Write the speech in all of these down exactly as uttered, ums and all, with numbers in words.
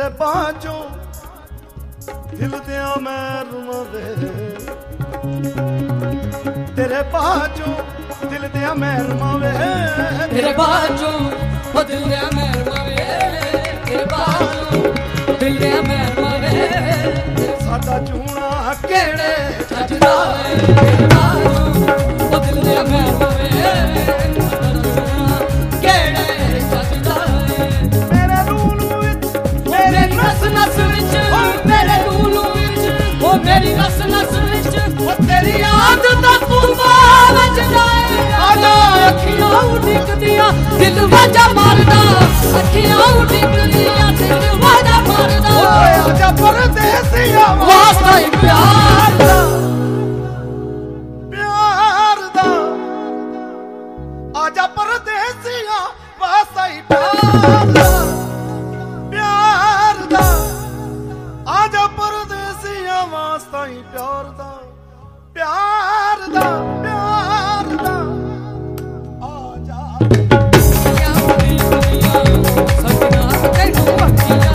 तेरे बाजों दिल दिया महरमा वे तेरे बाजों दिल दिया महरमा वे तेरे बाजों दिल दिया महरमा वे तेरे बाजों दिल दिया महरमा वे साडा चूना केड़े छजदा है तेरे बाजों दिल दिया महरमा वे केड़े छजदा है मेरे लूलू विच मेरे नस नस विच मेरे लूलू विच ओ मेरी नस नस विच ओ तेरी याद दा तूफान वज जाए आजा अखियां उड़कदियां दिल वाजा मारदा अखियां उड़कदियां दिल वाजा मारदा ओए आजा परदेसिया वास्ता ही प्यार दा प्यार दा आजा परदेसिया वास्ता ही प्यार दा प्यार दा आजा परदेसिया वास्ता ही प्यार दा प्यार दा प्यार दा आजा सजना तैनू अखियां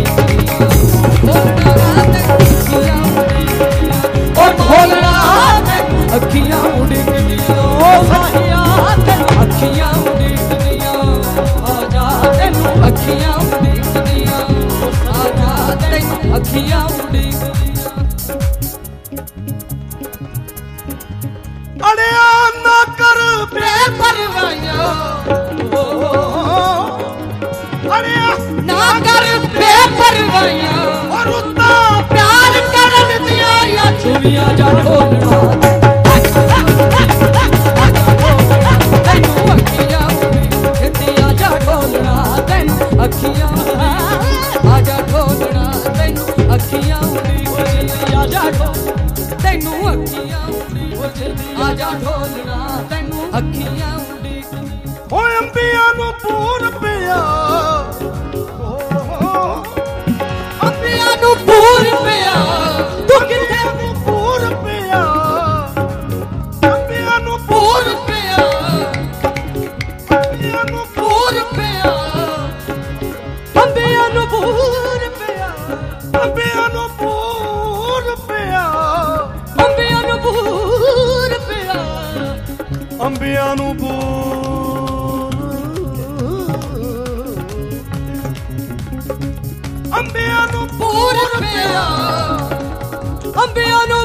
ओ भोलना अखियां उड़कदियां ओ साहिया अखियां उड़कदियां आजा तैनू अखियां उड़कदियां आजा तैनू अखियां उड़कदियां अड़िया ना कर बेपरवाहियां अड़िया ना कर बेपरवाहियां और उतना प्यार करन दिया या छुरियां जा ढोलना तैनू अखियां उड़कदियां जा ढोलना तैनू अखियां आजा ढोलना तैनू अखियां उड़कदियां जा तैनू अखियां उड़कदियां आजा ढोलना तैनू अखियां उड़कदियां ओए अंबिया नु पूर पिया अंबिया नु पूर पिया तू किथे नु पूर पिया अंबिया नु पूर पिया अंबिया नु पूर पिया अंबिया नु पूर पिया अंबिया नु पूर पिया अंबिया नु पूर पिया अंबिया नु पूर अंबिया नु पूर पिया अंबिया नु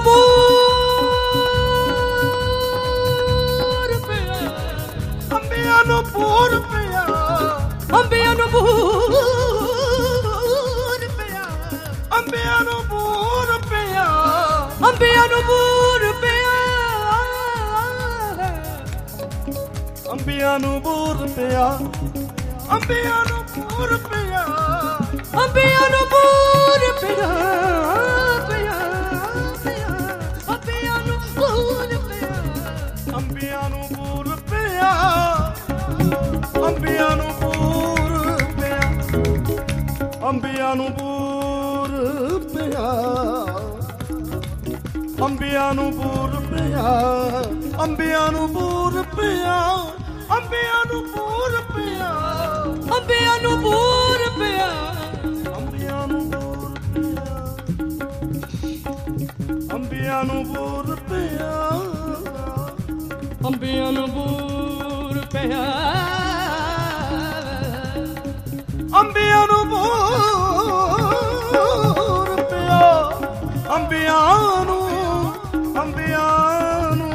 पूर पिया अंबिया नु पूर पिया अंबिया नु पूर पिया अंबिया नु पूर पिया अंबिया नु पूर पिया अंबिया नु पूर पिया अंबिया नु पूर पिया अंबिया नु पूर पिया पिया पिया अंबिया नु पूर पिया अंबिया नु पूर पिया अंबिया नु पूर पिया अंबिया नु पूर पिया अंबिया नु पूर पिया अंबिया नु पूर पिया अंबिया नु पूर पिया अंबिया नु पूर पिया अंबिया नु पूर पिया अंबिया नु पूर पिया अंबिया नु पूर पिया अंबिया नु पूर पिया अंबिया नु अंबिया नु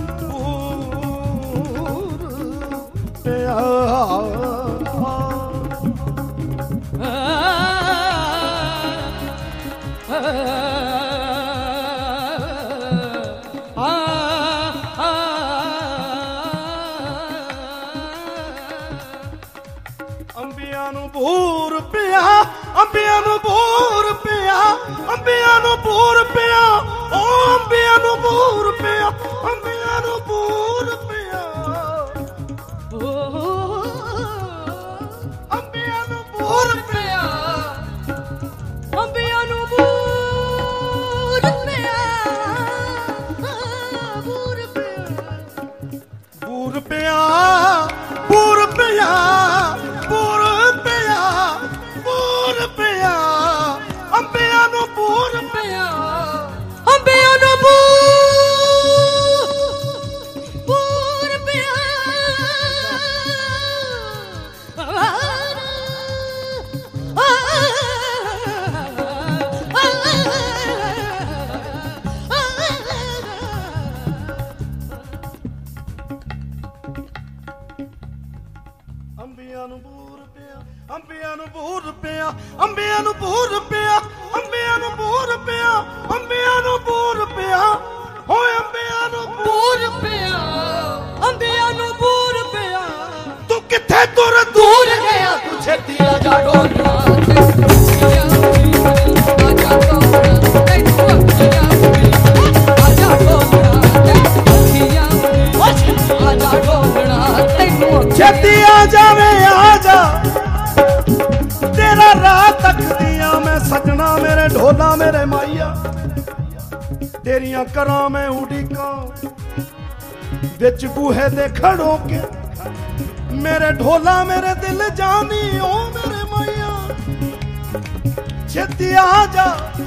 पूर पिया अंबिया नु पूर पिया अंबिया नु पूर पिया अंबिया नु पूर पिया ओ अंबिया नु पूर पिया अंबिया नु पूर पिया अंबिया नु पूर पिया अंबिया नु पूर पिया पूर पिया पूर पिया पूर पिया पूर पिया पूर पिया ਅੰਬੀਆਂ ਨੂੰ ਬੂਰ ਪਿਆ ਅੰਬੀਆਂ ਨੂੰ ਬੂਰ ਪਿਆ ਅੰਬੀਆਂ ਨੂੰ ਬੂਰ ਪਿਆ ਅੰਬੀਆਂ ਨੂੰ ਬੂਰ ਪਿਆ ਅੰਬੀਆਂ ਨੂੰ ਬੂਰ ਪਿਆ ਹੋਏ ਅੰਬੀਆਂ ਨੂੰ ਬੂਰ ਪਿਆ ਅੰਬੀਆਂ ਨੂੰ ਬੂਰ ਪਿਆ ਤੂੰ ਕਿੱਥੇ ਤੁਰ ਦੂਰ ਗਿਆ ਤੂੰ ਛੇਤੀ ਆ ਜਾ ਡੋਲਣਾ ਛੇਤੀ ਆ ਜਾਵੇ ਆ ਜਾ ਤੇਰਾ ਰਾਹ ਤੱਕਦੀਆਂ ਮੈਂ ਸਜਣਾ ਮੇਰੇ ਢੋਲਾ ਮੇਰੇ ਮਾਈਆ तेरिया करा मैं उड़ीका बिच बूहे दे खड़ो के मेरे ढोला मेरे दिल जानी ओ मेरे माइया छेती आ जा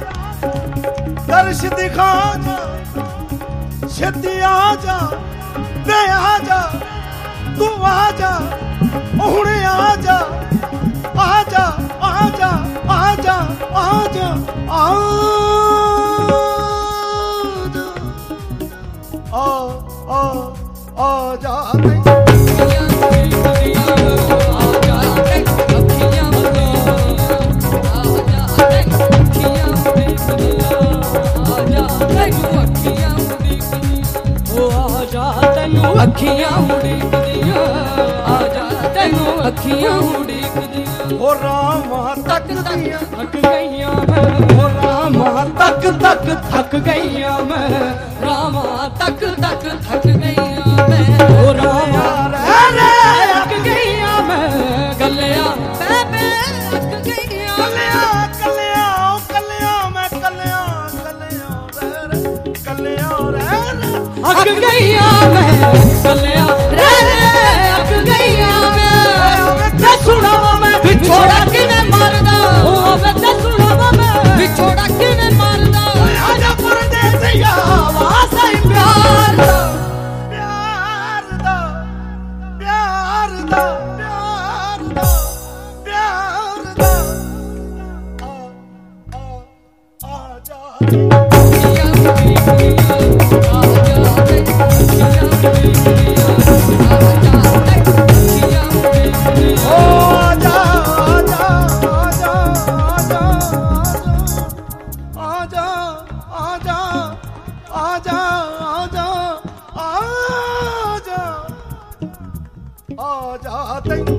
दर्श दिखा जा छेती आ जा वे आ जा तू आ जा हुणे आ जा आ जा आ जा आ जा आ जा आ आ आ आ जा अखियां उड़ीकदियां आ जा तैनू अखियां उड़ीकदियां ओ रामा तक दियां थक गईयां मैं ओ रामा तक तक थक गईयां मैं रामा तक तक थक गईयां मैं ओ रामा रे रे थक गईयां मैं गलिया बेबे थक गईयां कलिया कलिया ओ कलिया मैं कलिया कलिया रे रे कलिया रे रे थक गईयां मैं गलिया रे रे थक गईयां मैं ते सुनावा मैं बिछोड़ा किने मारदा ओ ते सुनावा मैं बिछोड़ा किने मारदा आजा परदेसिया वासा प्यार दा प्यार दा प्यार दा प्यार दा प्यार दा आ आ आ जा ओ आजा आजा आजा आजा आजा आजा आजा आजा आजा आजा तैनू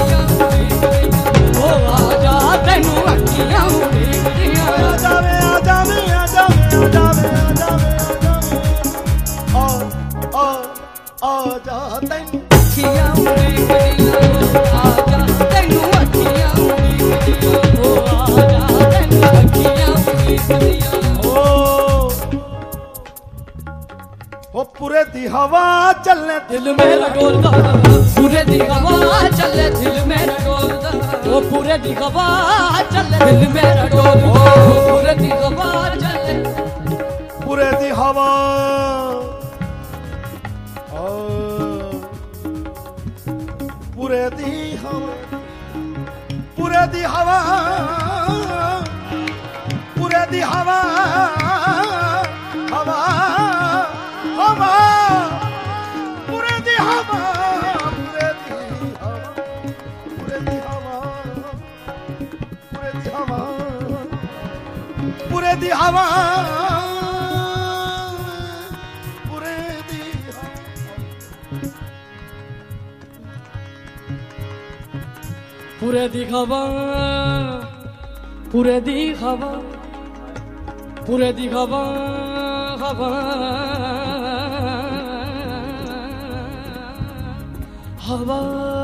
ओ आजा तैनू अखियां उड़ीकदियां आजा वे आजा वे आजा वे आजा वे आजा वे आ आ आजा तैनू अखियां उड़ीकदियां आजा तैनू अखियां उड़ीकदियां ओ आजा तैनू अखियां उड़ीकदियां ओ ओ पूरे दी हवा चलने दिल मेरा डोलदा पूरे दी हवा चले दिल मेरा डोलदा ओ पूरे दी हवा चले दिल मेरा डोलदा पूरे दी हवा चले पूरे दी हवा आ, पूरे दी हवा पूरे दी हवा पूरे दी हवा हवा हवा पूरे दी हवा पूरे दी हवा पूरे दी हवा पूरे दी हवा पूरे दी हवा पूरे दी पूरे दी हवा पूरे दी हवा पूरे दी हवा हवा हवा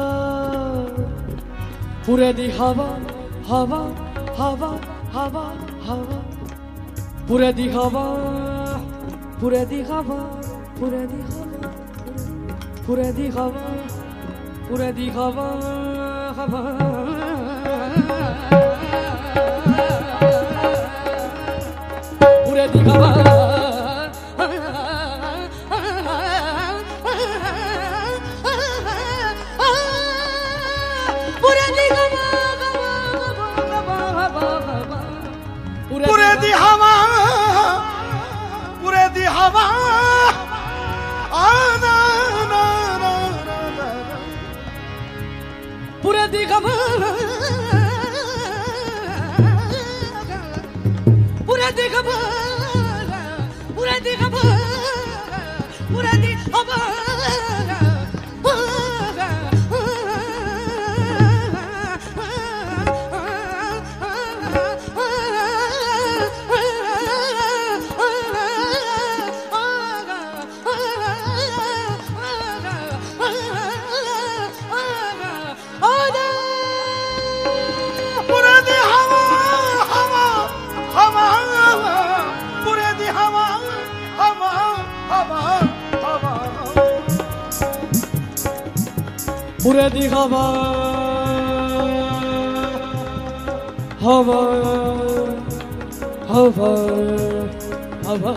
पूरे दी हवा हवा हवा हवा हवा पूरे दी हवा पूरे दी हवा पूरे दी हवा पूरे दी हवा पूरे दी हवा हवा पूरे दी हवा पूरे दी हवा पूरे दी हवा आ ना ना ना ना पूरे दी खबर पूरे दी खबर पूरे दी खबर पूरे दी खबर पूरे दी हवा हवा हवा हवा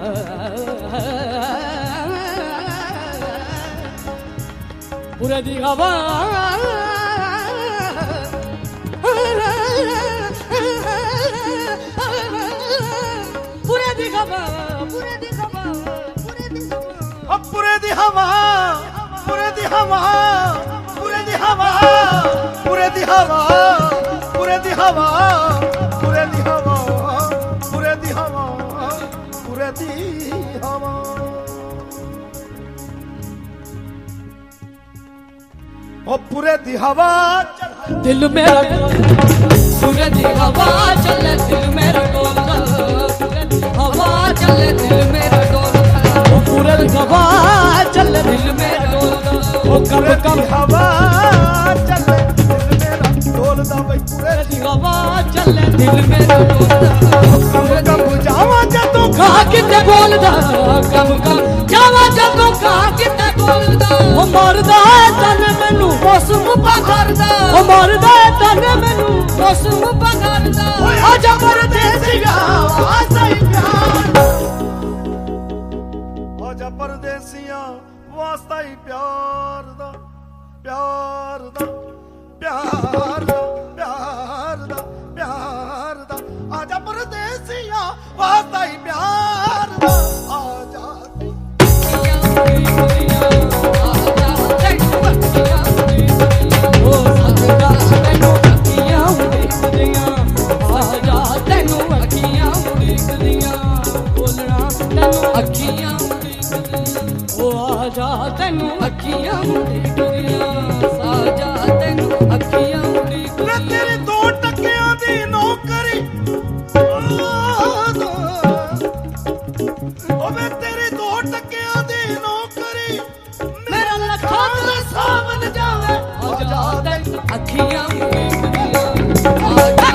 पूरे दी हवा पूरे दी हवा पूरे दी हवा पूरे दी हवा पूरे दी हवा पूरे दी हवा पूरे दी हवा पूरे दी हवा पूरे दी हवा पूरे दी हवा पूरे दी हवा ओ पूरे दी हवा दिल मेरा पूरे दी हवा चले दिल मेरा डोलता पूरे दी हवा चले दिल मेरा डोलता ओ पूरे दी हवा चले दिल मेरा डोलता ओ कब कब हवा चले दिल मेरा डोलता भाई पूरे दी हवा चले दिल मेरा डोलता कब कब जावा जदों खा किते बोलदा कब कब जावा जदों खा किते बोलदा ओ मरदा तन मैनू मौसम पकड़दा ओ मरदा तन मैनू मौसम पकड़दा आजा परदेसिया वास्ता ही प्यार आजा परदेसिया वास्ता ही प्यार दा प्यार दा प्यार दा प्यार दा प्यार दा आजा परदेसिया वास्ता ही प्यार दा आजा ਤੈਨੂੰ ਅੱਖੀਆਂ ਮੁੜੀਆਂ ਸਾਜਾ ਤੈਨੂੰ ਅੱਖੀਆਂ ਮੁੜੀਆਂ ਤੇਰੇ ਦੋ ਟੱਕਿਆਂ ਦੀ ਨੌਕਰੀ ਓਵੇ ਤੇਰੇ ਦੋ ਟੱਕਿਆਂ ਦੀ ਨੌਕਰੀ ਮੇਰਾ ਲੱਖਾਂ ਦਾ ਸਾਵਨ ਜਾਵੇ ਆਜਾ ਤੈਨੂੰ ਅੱਖੀਆਂ ਮੁੜੀਆਂ ਆਜਾ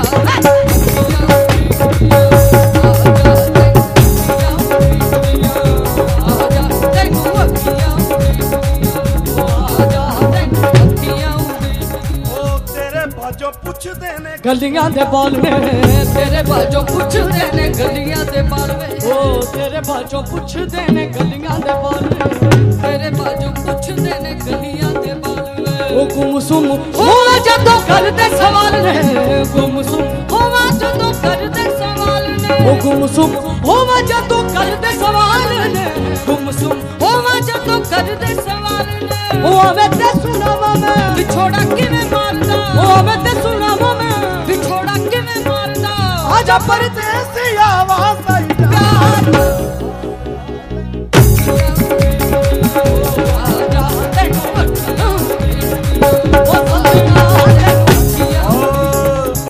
गलियां दे बाल में तेरे बाजो पुछदे ने गलियां दे बाल में ओ तेरे बाजो पुछदे ने गलियां दे बाल में तेरे बाजो पुछदे ने गलियां दे बाल में ओ गुमसुम होवा जदों करदे सवाल ने गुमसुम होवा जदों करदे सवाल ने ओ गुमसुम होवा जदों करदे सवाल ने गुमसुम होवा जदों करदे सवाल ने ओ आवे ते सुनावा मैं विछोड़ा किवें मारदा ओ आवे ते सुनावा मैं विछोड़ा किवें मारदा आजा परदे